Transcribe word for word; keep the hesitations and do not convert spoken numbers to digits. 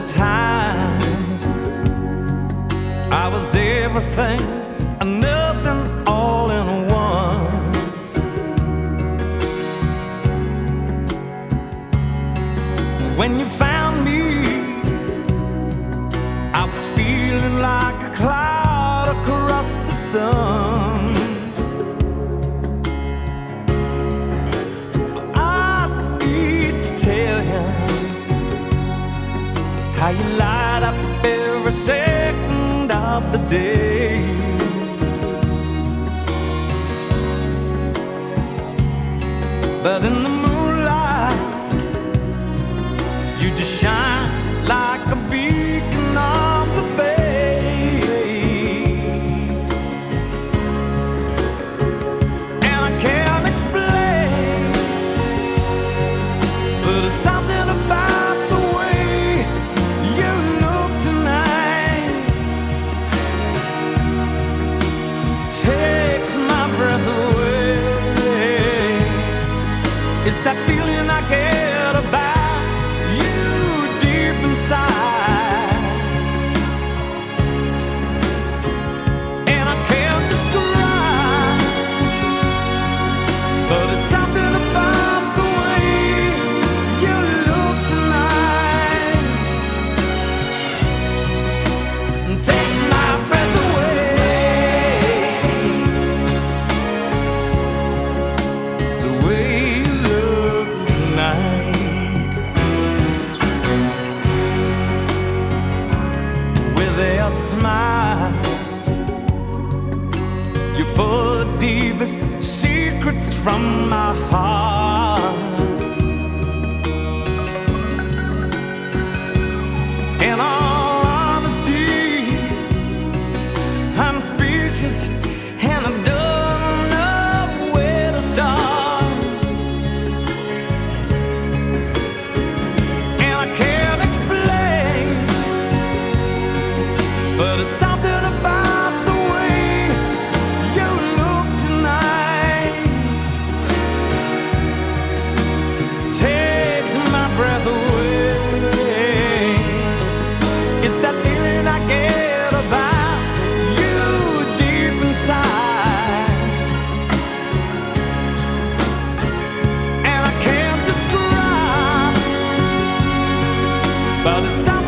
time. I was everything and nothing all in one. When you found me, I was feeling like a cloud across the sun. I need to tell you how you light up every second of the day. But in the moonlight, you just shine like a beacon on the bay. And I can't explain, but there's something about the way you look tonight takes my breath away. It's that feeling I get about you deep inside, and I can't describe, but it's something about the way you look tonight and takes my breath away. The way you look tonight, with a smile, you pull the deepest secrets from my heart. In all honesty, I'm speechless and I don't know where to start. And I can't explain, but it's something about the way you look tonight takes my breath away. It's that feeling I get about you deep inside, and I can't describe, but it's